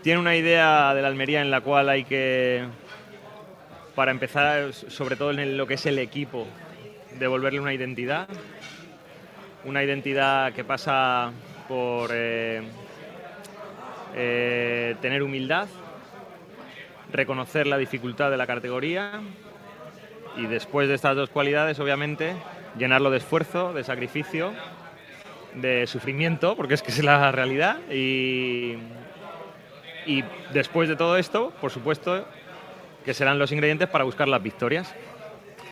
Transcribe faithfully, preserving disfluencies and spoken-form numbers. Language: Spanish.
tiene una idea de la Almería en la cual hay que, para empezar, sobre todo en lo que es el equipo, devolverle una identidad, una identidad que pasa por eh, eh, tener humildad, reconocer la dificultad de la categoría y después de estas dos cualidades, obviamente, llenarlo de esfuerzo, de sacrificio, de sufrimiento, porque es que es la realidad, y, y después de todo esto, por supuesto, que serán los ingredientes para buscar las victorias.